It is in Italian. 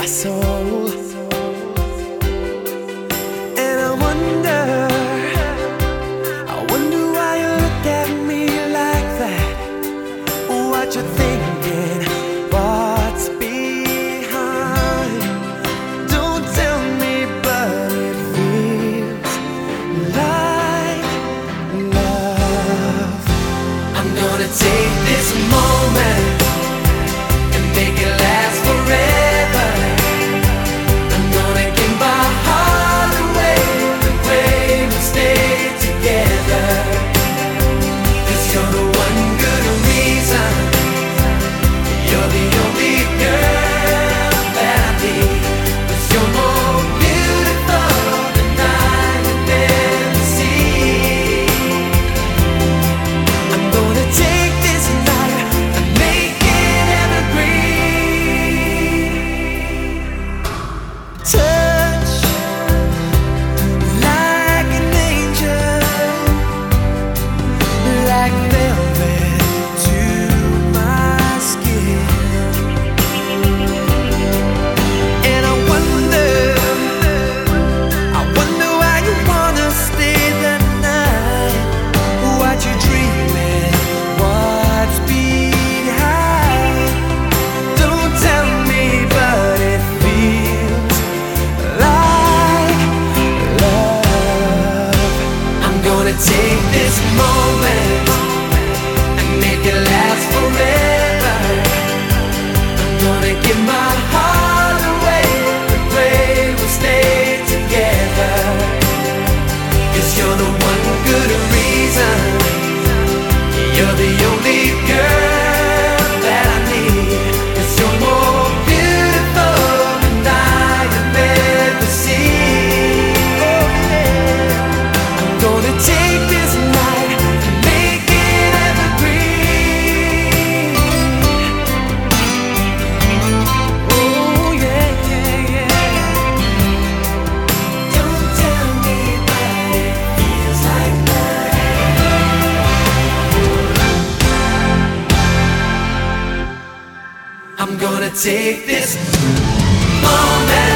my soul. And I wonder why you look at me like that. What you thinking? What's behind? Don't tell me, but it feels like love. I'm gonna take this moment and make it last forever. I'm gonna give my heart away and pray we'll stay together. 'Cause you're the one good reason. You're the only girl that I need. 'Cause you're more beautiful than I could ever see. I'm gonna take this night and make it evergreen. Touch like an angel, like velvet to my skin. And I wonder why you wanna stay the night. What you dreaming? What's behind? Don't tell me, but it feels like love. I'm gonna take this moment and make it last forever. I'm gonna give my heart away and pray we'll stay together. 'Cause you're the one good reason. You're the only girl that I need. 'Cause you're more beautiful than I have ever seen. Oh yeah. I'm gonna take this night and make it evergreen. Oh yeah, yeah, yeah. Don't tell me, but it feels like love. I'm gonna take this moment